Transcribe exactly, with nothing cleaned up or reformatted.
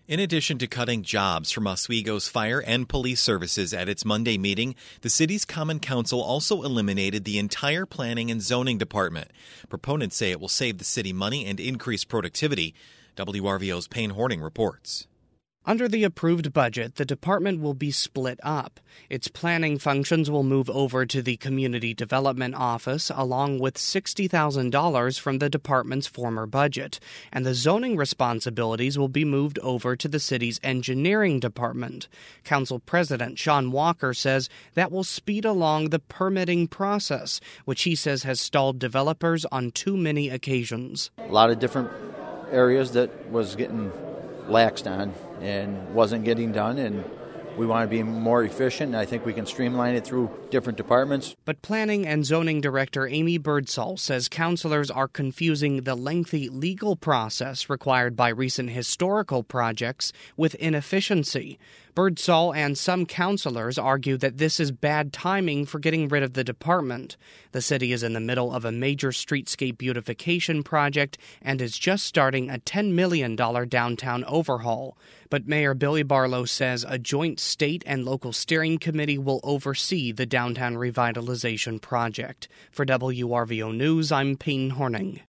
In addition to cutting jobs from Oswego's fire and police services at its Monday meeting, the city's Common Council also eliminated the entire planning and zoning department. Proponents say it will save the city money and increase productivity. W R V O's Payne Horning reports. Under the approved budget, the department will be split up. Its planning functions will move over to the Community Development Office, along with sixty thousand dollars from the department's former budget, and the zoning responsibilities will be moved over to the city's Engineering Department. Council President Sean Walker says that will speed along the permitting process, which he says has stalled developers on too many occasions. A lot of different areas that was getting laxed on and wasn't getting done, and we want to be more efficient, and I think we can streamline it through different departments. But Planning and Zoning Director Amy Birdsall says councilors are confusing the lengthy legal process required by recent historical projects with inefficiency. Birdsall and some councilors argue that this is bad timing for getting rid of the department. The city is in the middle of a major streetscape beautification project and is just starting a ten million dollars downtown overhaul. But Mayor Billy Barlow says a joint state and local steering committee will oversee the downtown revitalization project. For W R V O News, I'm Payne Horning.